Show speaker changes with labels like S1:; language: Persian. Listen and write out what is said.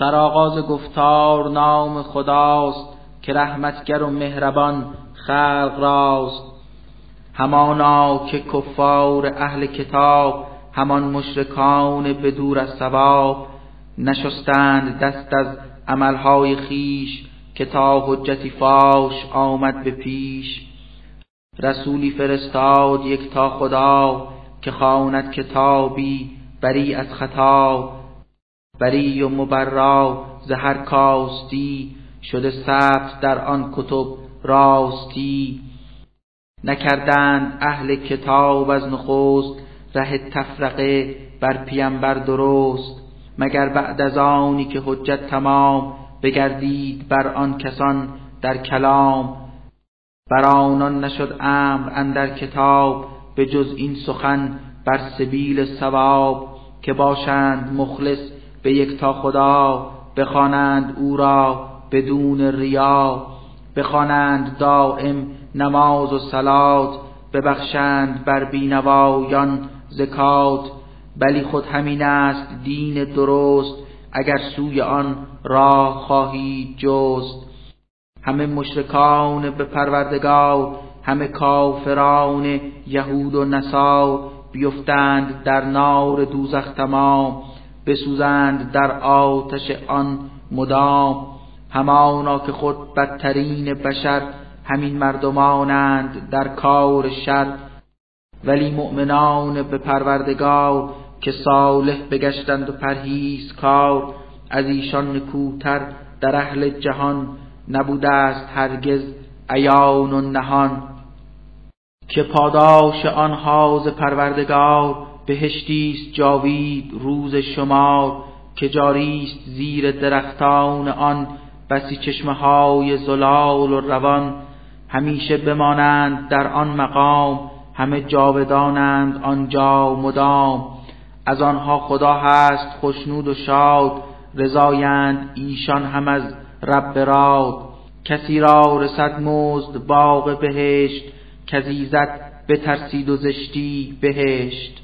S1: سرآغاز گفتار نام خداست، که رحمتگر و مهربان خلق راست. همانا که کفار اهل کتاب، همان مشرکان بدور از ثواب، نشستند دست از عملهای خیش، که تا حجتی فاش آمد به پیش. رسولی فرستاد یکتا خدا، که خواند کتابی بری از خطا. بری و مبرا ز هر کاستی، شده ثبت در آن کتب راستی. نکردند اهل کتاب از نخست، ره تفرقه بر پیمبر درست. مگر بعد از آنی که حجت تمام، بگردید بر آن کسان در کلام. بر آنان نشد امر اندر کتاب، به جز این سخن بر سبیل صواب. که باشند مخلص به یکتا خدا، بخوانند او را بدون ریا. بخوانند دائم نماز و صلات، ببخشند بر بینوایان زکات. بلی خود همین است دین درست، اگر سوی آن راه خواهید جست. همه مشرکان به پروردگار، همه کافران یهود و نصار. بیفتند در نار دوزخ تمام، بسوزند در آتش آن مدام. همانا که خود بدترین بشر، همین مردمانند در کار شر. ولی مؤمنان به پروردگار، که صالح بگشتند و پرهیزکار. از ایشان نکوتر در اهل جهان، نبوده است هرگز عیان و نهان. که پاداش آنها ز پروردگار، بهشتیست جاوید روز شمار. که جاریست زیر درختان آن، بسی چشمه های زلال و روان. همیشه بمانند در آن مقام، همه جاودانند آنجا مدام. از آنها خدا هست خوشنود و شاد، رضایند ایشان هم از رب راد. کسی را رسد مزد باغ بهشت، کز ایزد بترسید و زشتی بهشت.